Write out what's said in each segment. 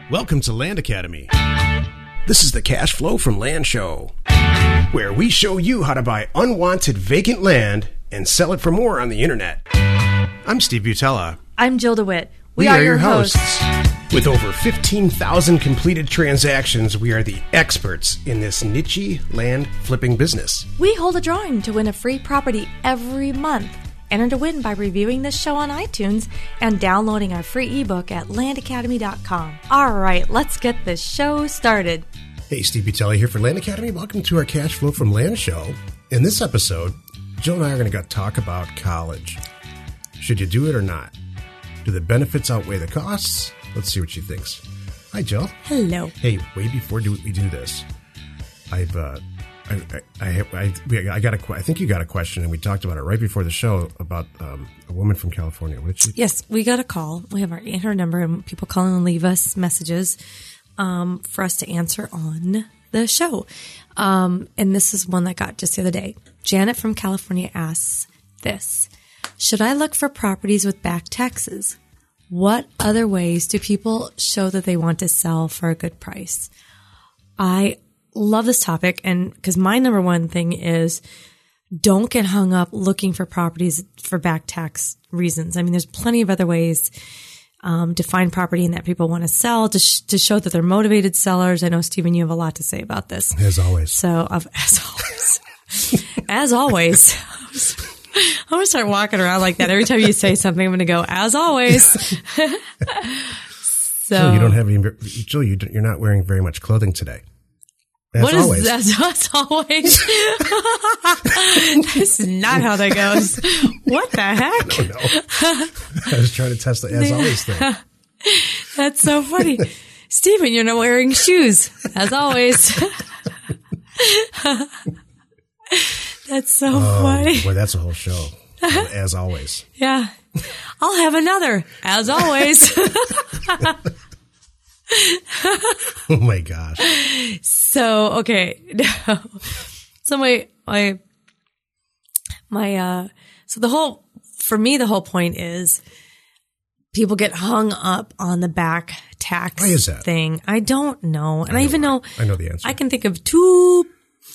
Welcome to Land Academy. This is the Cash Flow from Land show, where we show you how to buy unwanted vacant land and sell it for more on the internet. I'm Steve Butella. I'm Jill DeWitt. We are your hosts. With over 15,000 completed transactions, we are the experts in this niche land flipping business. We hold a drawing to win a free property every month. Enter to win by reviewing this show on iTunes and downloading our free ebook at landacademy.com. All right, let's get this show started. Hey, Steve Butella here for Land Academy. Welcome to our Cash Flow from Land show. In this episode, Jill and I are going to talk about college. Should you do it or not? Do the benefits outweigh the costs? Let's see what she thinks. Hi, Jill. Hello. Hey, way before we do this, I think you got a question, and we talked about it right before the show about a woman from California. What did she? Yes, we got a call. We have her number, and people call and leave us messages for us to answer on the show. And this is one that got just the other day. Janet from California asks this: should I look for properties with back taxes? What other ways do people show that they want to sell for a good price? I love this topic, and because my number one thing is don't get hung up looking for properties for back tax reasons. I mean, there's plenty of other ways to find property and that people want to sell to show that they're motivated sellers. I know, Stephen, you have a lot to say about this. As always. So, as always, I'm going to start walking around like that. Every time you say something, I'm going to go, as always. So you don't have any, Jill, you're not wearing very much clothing today. As always. As always. That's not how that goes. What the heck? No. I was trying to test the as always thing. That's so funny. Stephen, you're not wearing shoes. As always. That's so funny. Boy, that's a whole show. As always. Yeah. I'll have another. As always. Oh my gosh. So, okay. So for me, the whole point is people get hung up on the back tax Why is that? thing. I don't know. And I know the answer. I can think of two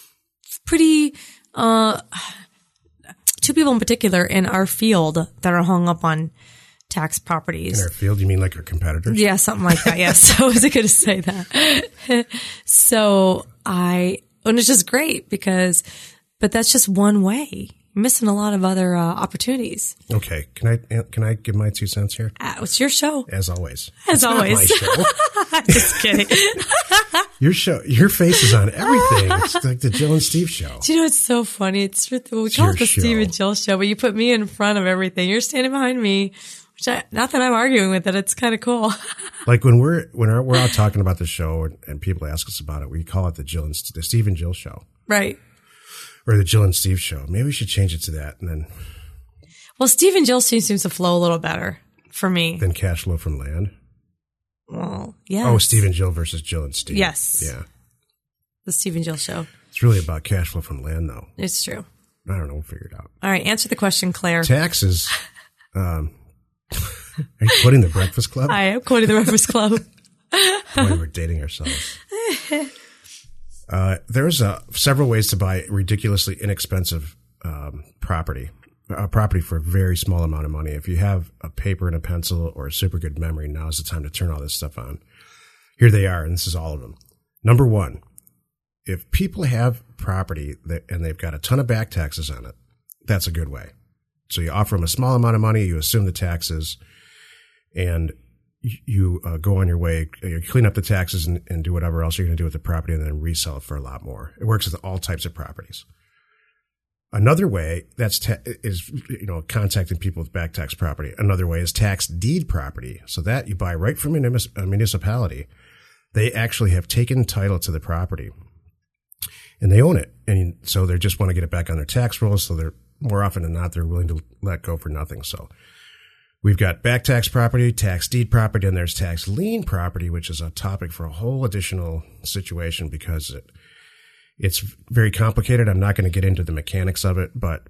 people in particular in our field that are hung up on tax properties. In our field? You mean like our competitors? Yeah, something like that. Yes. I wasn't going to say that. And it's just great but that's just one way. You're missing a lot of other opportunities. Okay. Can I give my 2 cents here? It's your show. As always. As always. Not my show. Just kidding. Your face is on everything. It's like the Jill and Steve show. Do you know what's so funny? We call it the Steve and Jill show, but you put me in front of everything. You're standing behind me. Not that I'm arguing with it. It's kind of cool. Like when we're out talking about the show and people ask us about it, we call it the Steve and Jill show. Right. Or the Jill and Steve show. Maybe we should change it to that. And then. Well, Steve and Jill seems to flow a little better for me. Than Cash Flow from Land. Well, yes. Oh, Steve and Jill versus Jill and Steve. Yes. Yeah. The Steve and Jill show. It's really about cash flow from land, though. It's true. I don't know. We'll figure it out. All right. Answer the question, Claire. Taxes. Are you quoting the Breakfast Club? I am quoting the Breakfast Club. Boy, we're dating ourselves. There's several ways to buy ridiculously inexpensive property for a very small amount of money. If you have a paper and a pencil or a super good memory, now's the time to turn all this stuff on. Here they are, and this is all of them. Number one, if people have property and they've got a ton of back taxes on it, that's a good way. So you offer them a small amount of money, you assume the taxes, and you go on your way, you clean up the taxes and do whatever else you're going to do with the property and then resell it for a lot more. It works with all types of properties. Another way is contacting people with back tax property. Another way is tax deed property. So that you buy right from a municipality. They actually have taken title to the property and they own it. And so they just want to get it back on their tax rolls. So they're more often than not, they're willing to let go for nothing. So we've got back tax property, tax deed property, and there's tax lien property, which is a topic for a whole additional situation because it's very complicated. I'm not going to get into the mechanics of it, but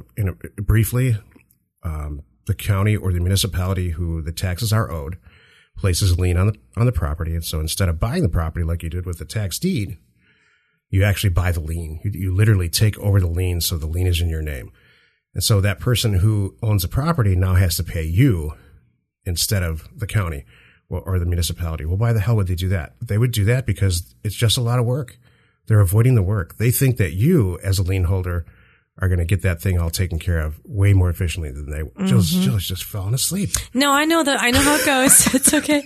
briefly, the county or the municipality who the taxes are owed places a lien on the property. And so instead of buying the property like you did with the tax deed, you actually buy the lien. You literally take over the lien, so the lien is in your name. And so that person who owns the property now has to pay you instead of the county or the municipality. Well, why the hell would they do that? They would do that because it's just a lot of work. They're avoiding the work. They think that you, as a lien holder, are going to get that thing all taken care of way more efficiently than they. Jill's just falling asleep. No, I know how it goes. It's okay.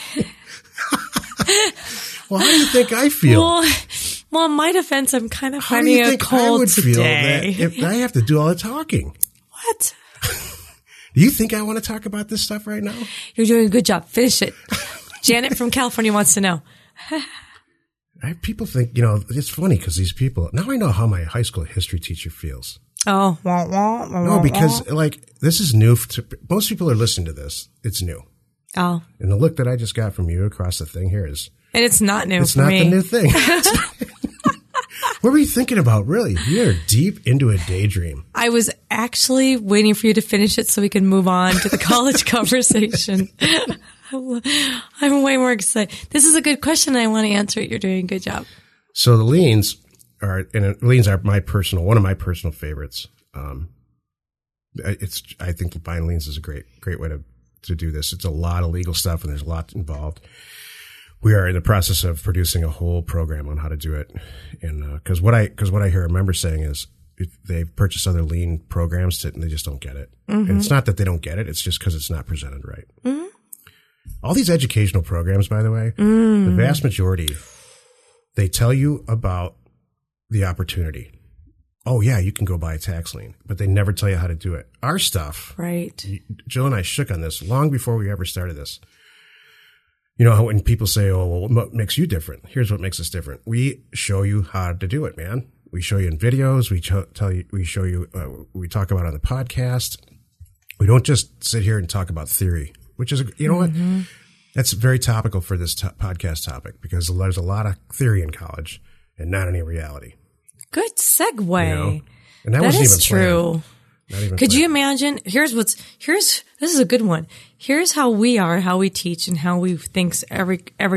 Well, how do you think I feel? Well, in my defense, I'm kind of How do finding you a think cold I would today. feel that if I have to do all the talking? What? Do you think I want to talk about this stuff right now? You're doing a good job. Finish it. Janet from California wants to know. People think, it's funny because these people, now I know how my high school history teacher feels. Oh, no, because this is new. Most people are listening to this. It's new. Oh. And the look that I just got from you across the thing here is. And it's not new It's for not me. the new thing. What were you thinking about, really? You're deep into a daydream. I was actually waiting for you to finish it so we can move on to the college conversation. I'm way more excited. This is a good question. I want to answer it. You're doing a good job. So the liens are one of my personal favorites. I think buying liens is a great way to do this. It's a lot of legal stuff and there's a lot involved. We are in the process of producing a whole program on how to do it. And, cause what I hear a member saying is they've purchased other lien programs and they just don't get it. Mm-hmm. And it's not that they don't get it. It's just cause it's not presented right. Mm-hmm. All these educational programs, by the way, the vast majority, they tell you about the opportunity. Oh yeah, you can go buy a tax lien, but they never tell you how to do it. Our stuff, right? Jill and I shook on this long before we ever started this. You know, when people say, oh, well, what makes you different? Here's what makes us different. We show you how to do it, man. We show you in videos. We show you, we talk about it on the podcast. We don't just sit here and talk about theory, which is, what? That's very topical for this podcast topic because there's a lot of theory in college and not any reality. Good segue. And that wasn't even true. Could you imagine? This is a good one. Here's how we are, how we teach, and how we think every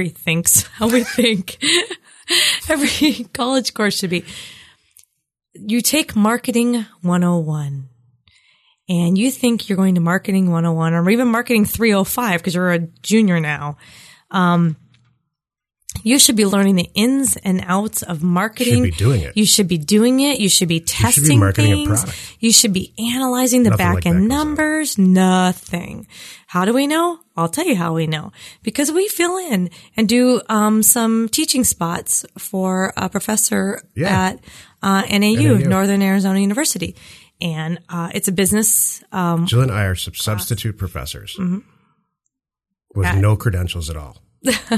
college course should be. You take Marketing 101 and you think you're going to Marketing 101 or even Marketing 305 because you're a junior now. You should be learning the ins and outs of marketing. You should be doing it. You should be doing it. You should be testing things. You should be marketing a product. You should be analyzing the back end numbers. Nothing. How do we know? I'll tell you how we know. Because we fill in and do some teaching spots for a professor at NAU, Northern Arizona University. And it's a business. Jill and I are substitute professors with no credentials at all.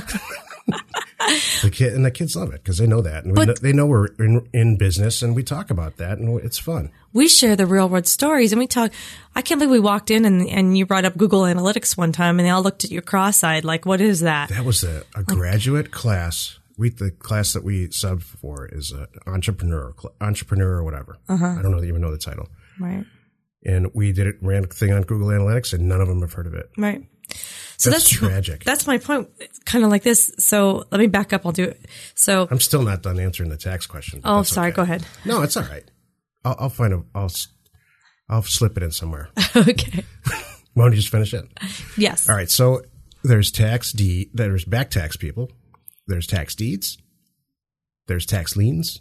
The kids love it because they know that. And they know we're in business and we talk about that and it's fun. We share the real world stories and we talk. I can't believe we walked in and you brought up Google Analytics one time and they all looked at you cross-eyed like, what is that? That was a graduate class. The class that we subbed for is entrepreneur or whatever. I don't even know the title. Right. And we ran a thing on Google Analytics and none of them have heard of it. Right. So that's tragic. That's my point. Kind of like this. So let me back up. I'll do it. So I'm still not done answering the tax question. Oh, sorry. Okay. Go ahead. No, it's all right. I'll find I'll slip it in somewhere. Okay. Why don't you just finish it? Yes. All right. So there's there's back tax people. There's tax deeds. There's tax liens.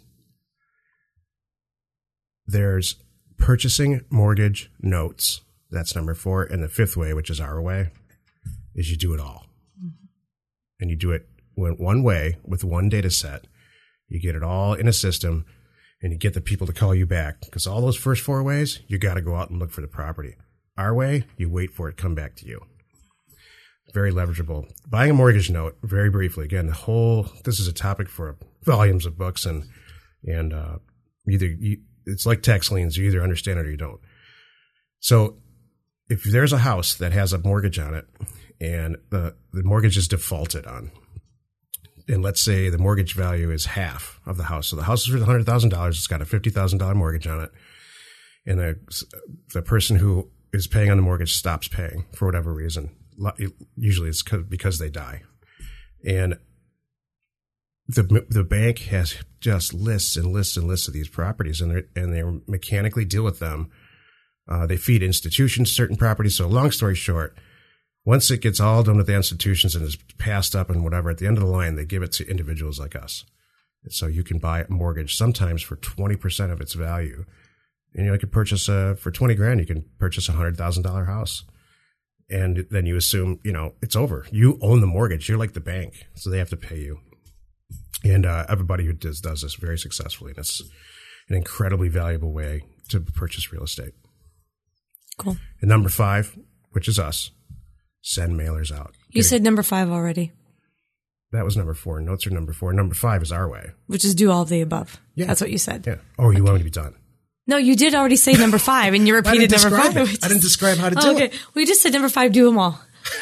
There's purchasing mortgage notes. That's number 4. And the 5th way, which is our way, is you do it all. And you do it one way with one data set. You get it all in a system and you get the people to call you back. Because all those first 4 ways, you got to go out and look for the property. Our way, you wait for it, come back to you. Very leverageable. Buying a mortgage note, very briefly. Again, this is a topic for volumes of books and it's like tax liens. You either understand it or you don't. So if there's a house that has a mortgage on it and the mortgage is defaulted on, and let's say the mortgage value is half of the house. So the house is worth $100,000. It's got a $50,000 mortgage on it. And the person who is paying on the mortgage stops paying for whatever reason. Usually it's because they die. And the bank has just lists and lists and lists of these properties, and they mechanically deal with them. They feed institutions certain properties. So long story short, once it gets all done with the institutions and is passed up and whatever, at the end of the line, they give it to individuals like us. And so you can buy a mortgage sometimes for 20% of its value. And you can purchase for 20 grand, you can purchase $100,000 house. And then you assume, it's over. You own the mortgage. You're like the bank. So they have to pay you. And everybody who does this very successfully. And it's an incredibly valuable way to purchase real estate. Cool. And number 5, which is us, send mailers out. You said number 5 already. That was number 4. Notes are number 4. Number 5 is our way. Which is do all of the above. Yeah. That's what you said. Yeah. Oh, you want me to be done? No, you did already say number 5, and you repeated number 5. I didn't describe how to do it. Okay. We just said number 5, do them all.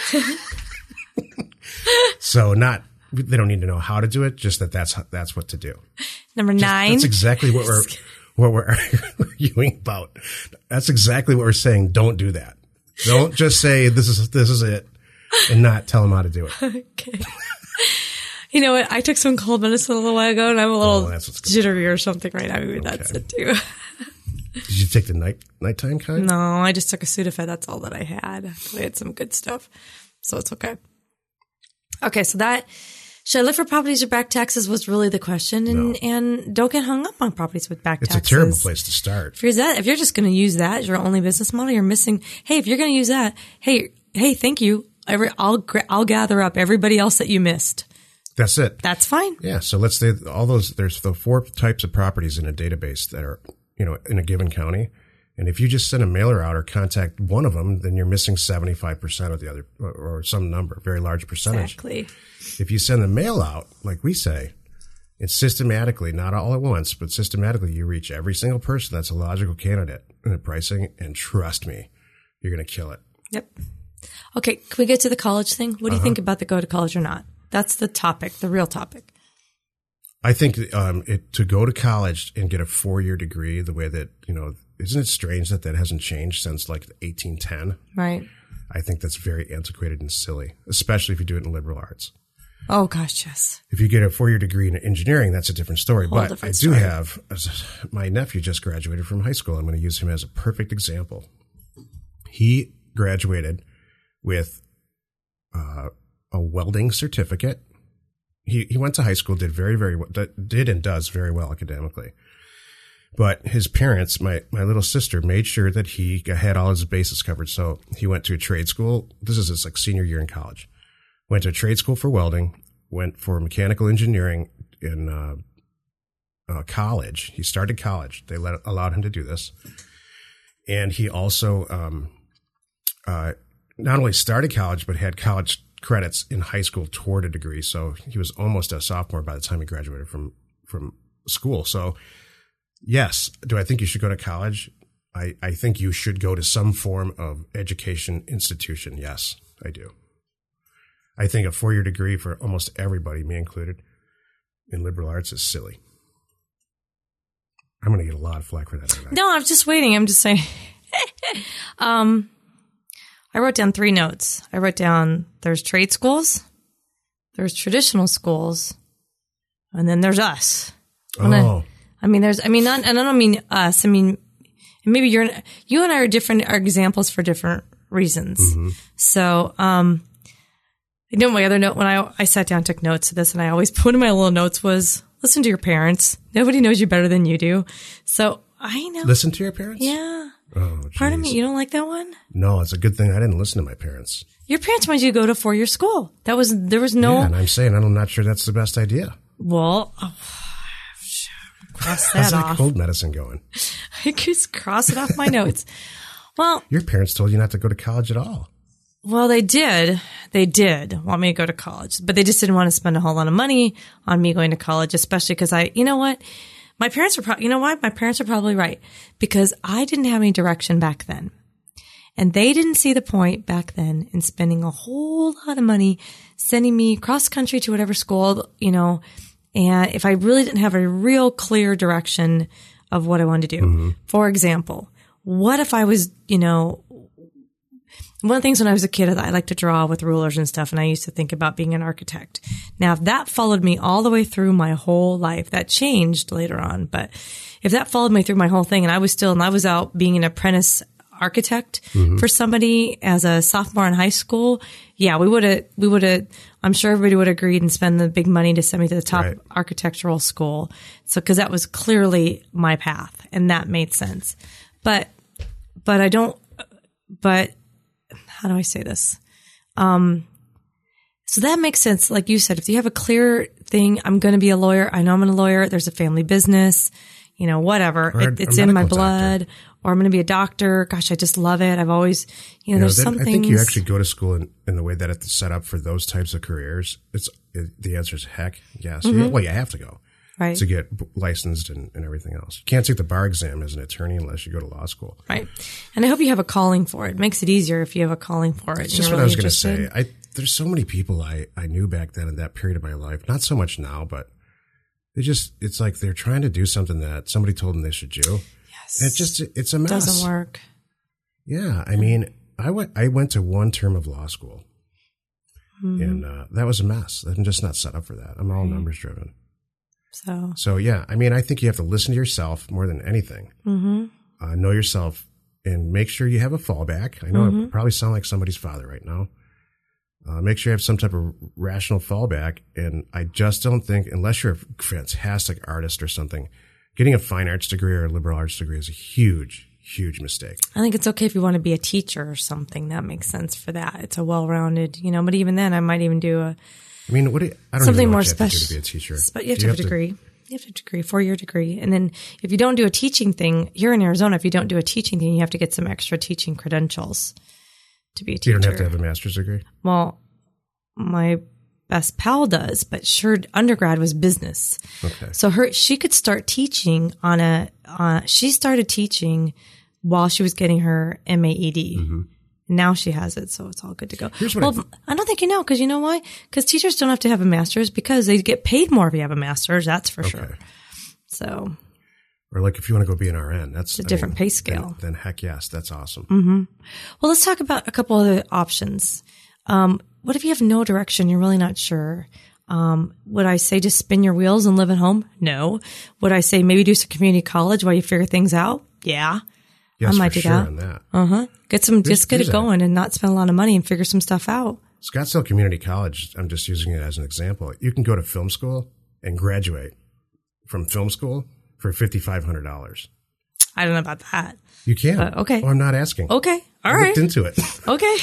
So they don't need to know how to do it, just that's what to do. Number 9. That's exactly what we're arguing about. That's exactly what we're saying. Don't do that. Don't just say this is it and not tell them how to do it. Okay. You know what? I took some cold medicine a little while ago, and I'm a little jittery or something right now. Maybe that's it too. Did you take the nighttime kind? No, I just took a Sudafed. That's all that I had. I had some good stuff, so it's okay. Okay, so should I look for properties with back taxes was really the question, and don't get hung up on properties with back taxes. It's a terrible place to start. If you're just going to use that as your only business model, you're missing. Hey, if you're going to use that, hey, thank you. I'll gather up everybody else that you missed. That's it. That's fine. Yeah. So let's say there's the 4 types of properties in a database that are, in a given county. And if you just send a mailer out or contact one of them, then you're missing 75% of the other, or some number, very large percentage. Exactly. If you send the mail out, like we say, it's systematically, not all at once, but systematically, you reach every single person that's a logical candidate in the pricing. And trust me, you're going to kill it. Yep. Okay. Can we get to the college thing? What do you think about the go to college or not? That's the topic, the real topic. I think to go to college and get a 4-year degree, the way that, isn't it strange that hasn't changed since like 1810? Right. I think that's very antiquated and silly, especially if you do it in liberal arts. Oh, gosh, yes. If you get a 4-year degree in engineering, that's a different story. Whole but different I do story. have, my nephew just graduated from high school. I'm going to use him as a perfect example. He graduated with a welding certificate. He went to high school, did very, very well, did and does very well academically. But his parents, my little sister, made sure that he had all his bases covered. So he went to a trade school. This is his like senior year in college. Went to a trade school for welding. Went for mechanical engineering in college. He started college. They allowed him to do this, and he also not only started college but had college credits in high school toward a degree. So he was almost a sophomore by the time he graduated from school. So yes, do I think you should go to college? I think you should go to some form of education institution. Yes, I do. I think a 4-year degree for almost everybody, me included, in liberal arts is silly. I'm going to get a lot of flack for that. No, I'm just waiting. I'm just saying. I wrote down 3 notes. I wrote down there's trade schools, there's traditional schools, and then there's us. I don't mean us. I mean, maybe you and I are examples for different reasons. Mm-hmm. So, my other note when I sat down and took notes of this, and I always put in my little notes was listen to your parents. Nobody knows you better than you do. So I know. Listen to your parents? Yeah. Oh, geez. Pardon me, you don't like that one? No, it's a good thing I didn't listen to my parents. Your parents wanted you to go to 4-year school. There was no. Yeah, and I'm saying I'm not sure that's the best idea. Well, cross that off. How's that cold medicine going? I just cross it off my notes. Well, your parents told you not to go to college at all. Well, they did. They did want me to go to college, but they just didn't want to spend a whole lot of money on me going to college, especially because you know what? My parents are My parents are probably right because I didn't have any direction back then. And they didn't see the point back then in spending a whole lot of money sending me cross country to whatever school, and if I really didn't have a real clear direction of what I wanted to do. Mm-hmm. For example, what if I was, One of the things when I was a kid, I liked to draw with rulers and stuff, and I used to think about being an architect. Now, if that followed me all the way through my whole life, that changed later on, but if that followed me through my whole thing and I was out being an apprentice architect for somebody as a sophomore in high school, yeah, we would have, I'm sure everybody would have agreed and spend the big money to send me to the top architectural school. So, cause that was clearly my path and that made sense. But how do I say this? So that makes sense. Like you said, if you have a clear thing, I'm going to be a lawyer. I know I'm a lawyer. There's a family business, whatever. It's in my blood. Doctor. Or I'm going to be a doctor. Gosh, I just love it. I've always, there's some things. I think you actually go to school in the way that it's set up for those types of careers. The answer is heck yes. Well, you have to go to get licensed and everything else. You can't take the bar exam as an attorney unless you go to law school. Right. And I hope you have a calling for it. It makes it easier if you have a calling for it. It's just what I was going to say. There's so many people I knew back then in that period of my life. Not so much now, but it's like they're trying to do something that somebody told them they should do. It's a mess. Doesn't work. Yeah. I mean, I went to one term of law school and that was a mess. I'm just not set up for that. I'm all numbers driven. So yeah, I mean, I think you have to listen to yourself more than anything. Know yourself and make sure you have a fallback. I know I probably sound like somebody's father right now. Make sure you have some type of rational fallback. And I just don't think, unless you're a fantastic artist or something, getting a fine arts degree or a liberal arts degree is a huge, huge mistake. I think it's okay if you want to be a teacher or something. That makes sense for that. It's a well-rounded, but even then I might even do I don't something even know more what you have special to do to be a teacher. But you have to have a degree. You have to have a degree, 4-year degree. And then if you don't do a teaching thing, here in Arizona, if you don't do a teaching thing, you have to get some extra teaching credentials to be a teacher. You don't have to have a master's degree? Well, my best pal does, but her undergrad was business. Okay. So she could start teaching she started teaching while she was getting her MAED. Now she has it, so it's all good to go. I don't think because you know why? Because teachers don't have to have a master's because they get paid more if you have a master's, that's for sure. So. Or like if you want to go be an RN, that's a different pay scale. Then heck yes, that's awesome. Well, let's talk about a couple other options. What if you have no direction? You're really not sure. Would I say just spin your wheels and live at home? No. Would I say maybe do some community college while you figure things out? Yeah. Yes, I might do sure that. On that. Get it going and not spend a lot of money and figure some stuff out. Scottsdale Community College, I'm just using it as an example. You can go to film school and graduate from film school for $5,500. I don't know about that. You can. Okay. Oh, I'm not asking. Okay. All I right. looked into it. Okay.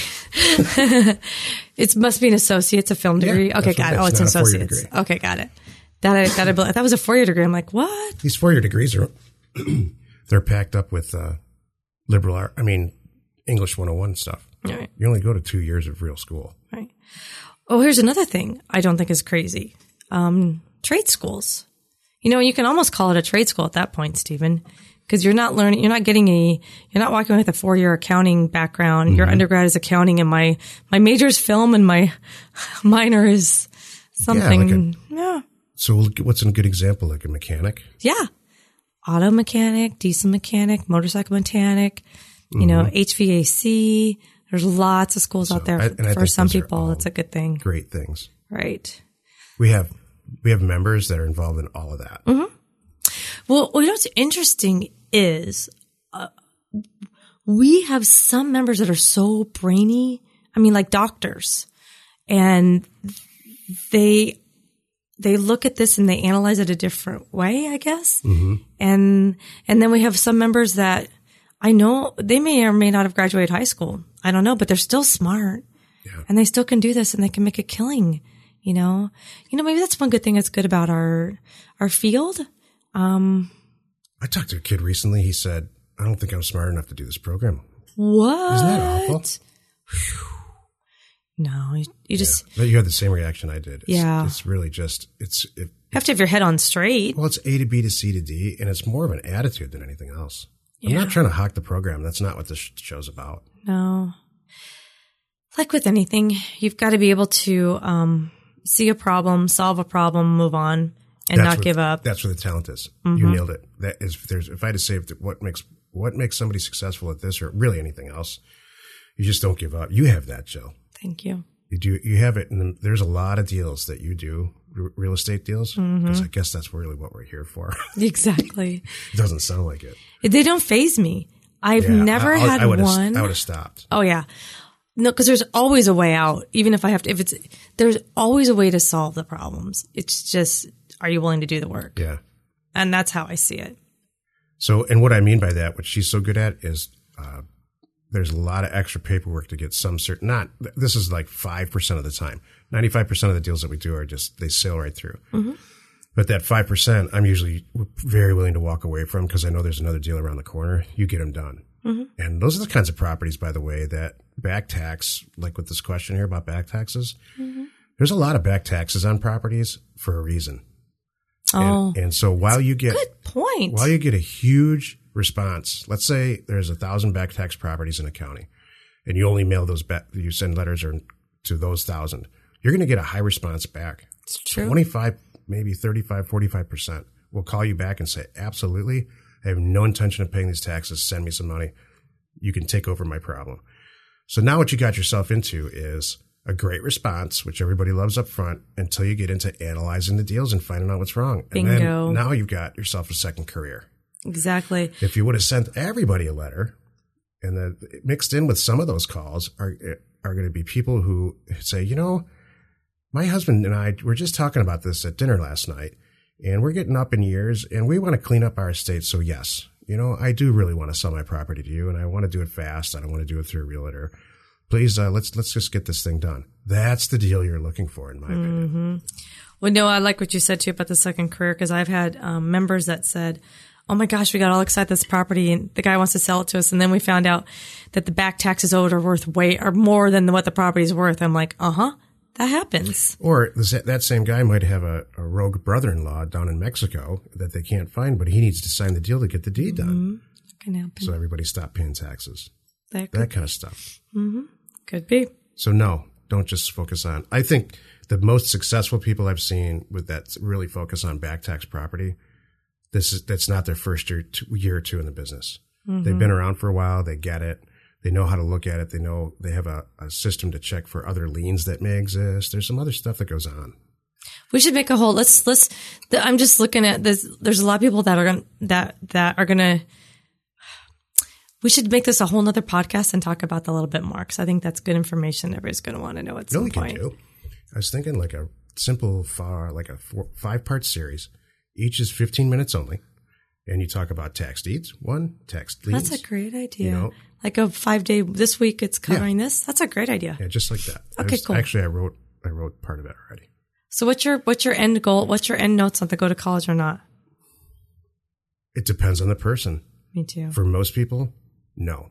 It must be an associate's, a film degree. Yeah, okay, got it. Oh, it's an associate's. Okay, got it. That was a 4-year degree. I'm like, what? These 4-year degrees are, they're packed up with liberal art. I mean, English 101 stuff. Right. You only go to 2 years of real school. Right. Oh, here's another thing I don't think is crazy. Trade schools. You can almost call it a trade school at that point, Stephen. Because you're not walking with a 4-year accounting background. Your undergrad is accounting and my major is film and my minor is something. So what's a good example? Like a mechanic? Yeah. Auto mechanic, diesel mechanic, motorcycle mechanic, HVAC. There's lots of schools out there for some people. It's a good thing. Great things. Right. We have members that are involved in all of that. Well, what's interesting is we have some members that are so brainy. I mean, like doctors, and they look at this and they analyze it a different way, I guess. And then we have some members that I know they may or may not have graduated high school. I don't know, but they're still smart and they still can do this and they can make a killing. Maybe that's one good thing that's good about our field. I talked to a kid recently. He said, I don't think I'm smart enough to do this program. What? Isn't that awful? No, you just... But you had the same reaction I did. It's really just... You have to have your head on straight. Well, it's A to B to C to D, and it's more of an attitude than anything else. I'm not trying to hawk the program. That's not what this show's about. No. Like with anything, you've got to be able to see a problem, solve a problem, move on. And not give up. That's where the talent is. You nailed it. If I had to say what makes somebody successful at this or really anything else, You just don't give up. You have that, Jill. Thank you. You have it. And there's a lot of deals that you do, real estate deals, because I guess that's really what we're here for. Exactly. It doesn't sound like it. They don't faze me. I've never had one. I would have stopped. Oh yeah. No, because there's always a way out. Even if I have to, there's always a way to solve the problems. It's just, are you willing to do the work? Yeah. And that's how I see it. So, and what I mean by that, what she's so good at is, there's a lot of extra paperwork to get some certain, this is like 5% of the time. 95% of the deals that we do are just, they sail right through. Mm-hmm. But that 5%, I'm usually very willing to walk away from because I know there's another deal around the corner. You get them done. Mm-hmm. And those are the kinds of properties, by the way, that back tax, like with this question here about back taxes, there's a lot of back taxes on properties for a reason. Oh, and so while you get, good point. While you get a huge response, let's say there's 1,000 back tax properties in a county and you only mail those back, you send letters to those 1,000, you're going to get a high response back. It's true. 25, maybe 35, 45% will call you back and say, absolutely, I have no intention of paying these taxes. Send me some money. You can take over my problem. So now what you got yourself into is a great response, which everybody loves up front, until you get into analyzing the deals and finding out what's wrong. Bingo. And then now you've got yourself a second career. Exactly. If you would have sent everybody a letter, and then mixed in with some of those calls are going to be people who say, my husband and I were just talking about this at dinner last night, and we're getting up in years, and we want to clean up our estate. So yes, I do really want to sell my property to you, and I want to do it fast. I don't want to do it through a realtor. Please, let's just get this thing done. That's the deal you're looking for, in my opinion. Well, no, I like what you said too about the second career, because I've had members that said, oh my gosh, we got all excited this property and the guy wants to sell it to us. And then we found out that the back taxes owed are worth more than what the property is worth. I'm like, that happens. Or that same guy might have a rogue brother-in-law down in Mexico that they can't find, but he needs to sign the deal to get the deed done. That can happen. So everybody stop paying taxes. That kind of stuff. Could be. So no, don't just focus on. I think the most successful people I've seen with that really focus on back tax property, that's not their first year or two in the business. They've been around for a while. They get it. They know how to look at it. They know they have a system to check for other liens that may exist. There's some other stuff that goes on. We should make a whole. I'm just looking at this. There's a lot of people that are gonna. We should make this a whole nother podcast and talk about that a little bit more, because I think that's good information everybody's going to want to know at some point. Can do. I was thinking like a simple, 5-part series. Each is 15 minutes only. And you talk about tax deeds, tax liens. That's a great idea. Like a 5-day, this week it's covering this. That's a great idea. Yeah, just like that. Okay, cool. Actually, I wrote part of it already. So what's your end goal? What's your end notes on to go to college or not? It depends on the person. Me too. For most people, no.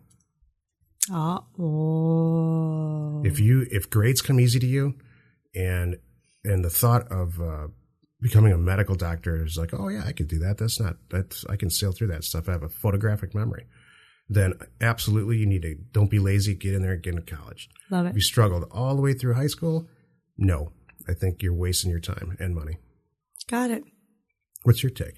If grades come easy to you, and the thought of becoming a medical doctor is like, oh yeah, I could do that. I can sail through that stuff. I have a photographic memory. Then absolutely, you need to, don't be lazy. Get in there and get into college. Love it. If you struggled all the way through high school, no, I think you're wasting your time and money. Got it. What's your take?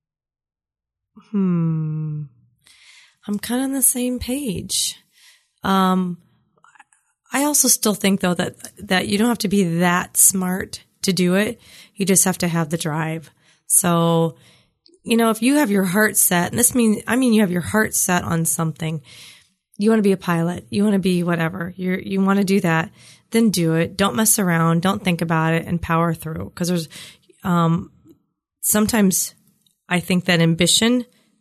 I'm kind of on the same page. I also still think though that you don't have to be that smart to do it. You just have to have the drive. So, if you have your heart set, and you have your heart set on something, you want to be a pilot, you want to be whatever, you want to do that, then do it. Don't mess around. Don't think about it, and power through. Cause there's, sometimes I think that ambition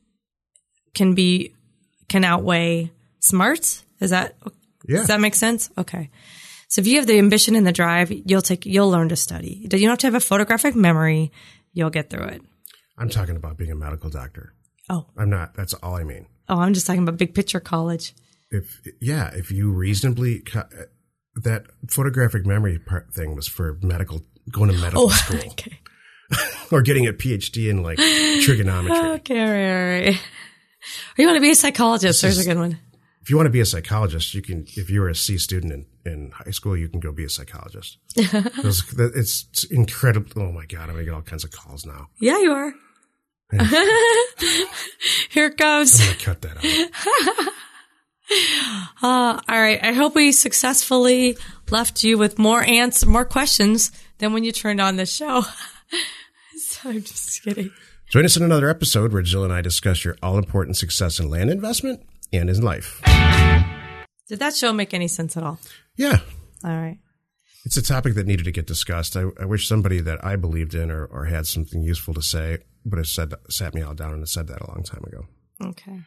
can outweigh smarts. Does that make sense? Okay. So if you have the ambition and the drive, you'll learn to study. You don't have to have a photographic memory. You'll get through it. I'm talking about being a medical doctor. Oh. I'm not. That's all I mean. Oh, I'm just talking about big picture college. If you reasonably, that photographic memory thing was for going to medical school. Okay. Or getting a PhD in like trigonometry. Okay, all right. Or you want to be a psychologist? There's a good one. If you want to be a psychologist, you can. If you were a C student in high school, you can go be a psychologist. It's incredible. Oh my God, I'm gonna get all kinds of calls now. Yeah, you are. Here it goes. I'm gonna cut that out. All right. I hope we successfully left you with more questions than when you turned on the show. So I'm just kidding. Join us in another episode where Jill and I discuss your all-important success in land investment and in life. Did that show make any sense at all? Yeah. All right. It's a topic that needed to get discussed. I wish somebody that I believed in or had something useful to say would have sat me all down and said that a long time ago. Okay.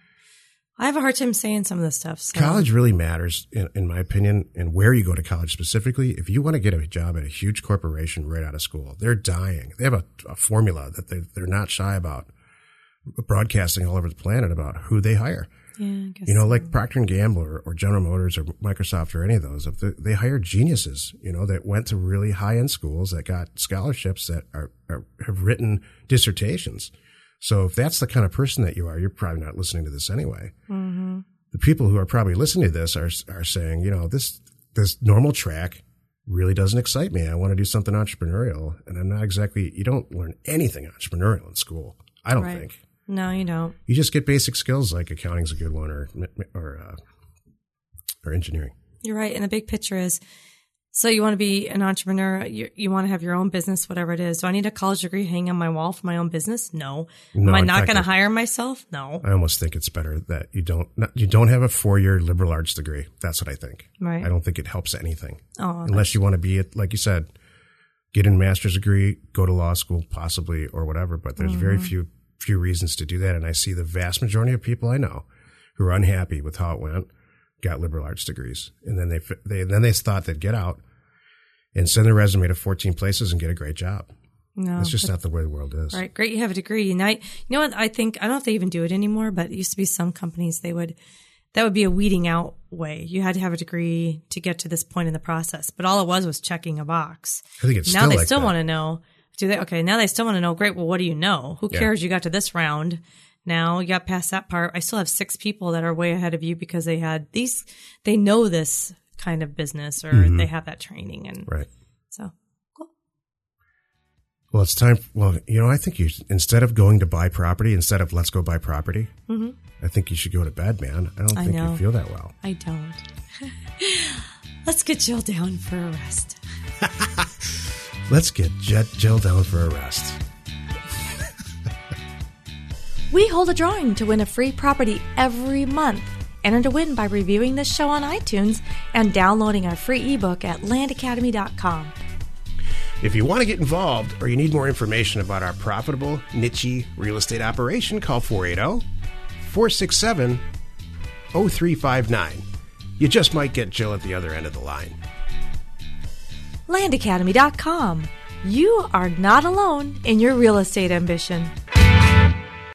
I have a hard time saying some of this stuff. So. College really matters, in my opinion, and where you go to college specifically. If you want to get a job at a huge corporation right out of school, they're dying. They have a formula that they're not shy about broadcasting all over the planet about who they hire. Yeah, I guess like Procter & Gamble or General Motors or Microsoft or any of those, they hire geniuses, that went to really high-end schools that got scholarships that have written dissertations. So if that's the kind of person that you are, you're probably not listening to this anyway. Mm-hmm. The people who are probably listening to this are saying, this normal track really doesn't excite me. I want to do something entrepreneurial. And I'm not exactly, you don't learn anything entrepreneurial in school. I don't think. No, you don't. You just get basic skills like accounting's a good one or engineering. You're right. And the big picture is, so you want to be an entrepreneur, you want to have your own business, whatever it is. Do I need a college degree hanging on my wall for my own business? No. Am I not going to hire myself? No. I almost think it's better that you don't have a 4-year liberal arts degree. That's what I think. Right. I don't think it helps anything. Oh, unless you want to be, like you said, get a master's degree, go to law school possibly or whatever. But there's very few reasons to do that. And I see the vast majority of people I know who are unhappy with how it went, got liberal arts degrees. And then they thought they'd get out and send their resume to 14 places and get a great job. No, that's just not the way the world is. Right. Great. You have a degree. And you know what? I don't know if they even do it anymore, but it used to be some companies that would be a weeding out way. You had to have a degree to get to this point in the process, but all it was checking a box. I think it's now still they still want to know. Do they? Okay. Now they still want to know. Great. Well, what do you know? Who cares? You got to this round. Now you got past that part. I still have 6 people that are way ahead of you because they know this kind of business or they have that training. And right. So cool. Well, it's time. Well, I think instead of going to buy property, instead of let's go buy property, I think you should go to bed, man. I don't think you feel that well. I don't. Let's get Jill down for a rest. Let's get Jill down for a rest. We hold a drawing to win a free property every month. Enter to win by reviewing this show on iTunes and downloading our free ebook at landacademy.com. If you want to get involved or you need more information about our profitable, niche real estate operation, call 480-467-0359. You just might get Jill at the other end of the line. Landacademy.com. You are not alone in your real estate ambition.